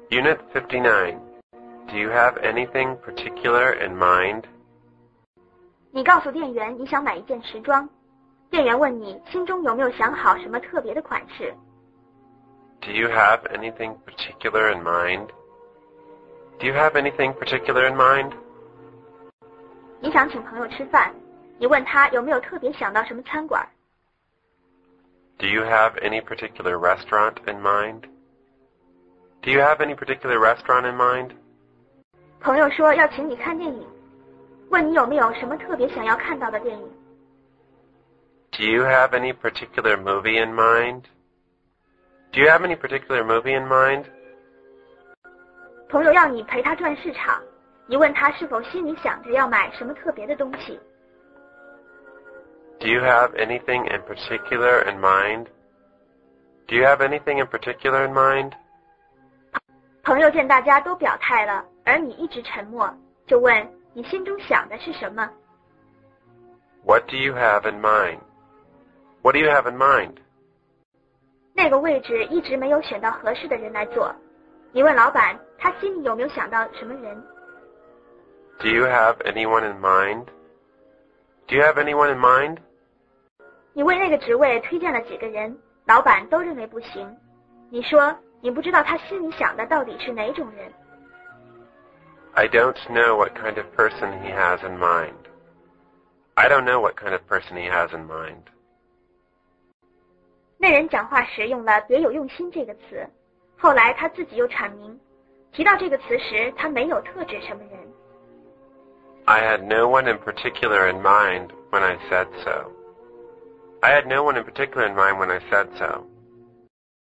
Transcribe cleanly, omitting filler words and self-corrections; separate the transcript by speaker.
Speaker 1: Unit 59. Do you have anything particular in mind?
Speaker 2: 你告诉店员你想买一件时装，店员问你心中有没有想好什么特别的款式。
Speaker 1: Do you have anything particular in mind? Do you have anything particular in mind?
Speaker 2: 你想请朋友吃饭，你问他有没有特别想到什么餐馆。
Speaker 1: Do you have any particular restaurant in mind? Do you have any particular restaurant in mind?
Speaker 2: 朋友说要请你看电影，问你有没有什么特别想要看到的电影。
Speaker 1: Do you have any particular movie in mind? Do you have any particular movie in mind?
Speaker 2: 朋友要你陪他转市场，你问他是否心里想着要买什么特别的东西。
Speaker 1: Do you have anything in particular in mind? Do you have anything in particular in mind?
Speaker 2: 朋友见大家都表态了，而你一直沉默，就问你心中想的是什么。
Speaker 1: What do you have in mind? What do you have in mind?
Speaker 2: 那个位置一直没有选到合适的人来做，你问老板他心里有没有想到什么人。
Speaker 1: Do you have anyone in mind? Do you have anyone in mind?
Speaker 2: 你为那个职位推荐了几个人，老板都认为不行。你说你不知道他心里想的到底是哪种人。
Speaker 1: I don't know what kind of person he has in mind. I don't know what kind of person he has in mind.
Speaker 2: 那人讲话时用了别有用心这个词，后来他自己又阐明，提到这个词时他没有特指什么人。
Speaker 1: I had no one in particular in mind when I said so. I had no one in particular in mind when I said so.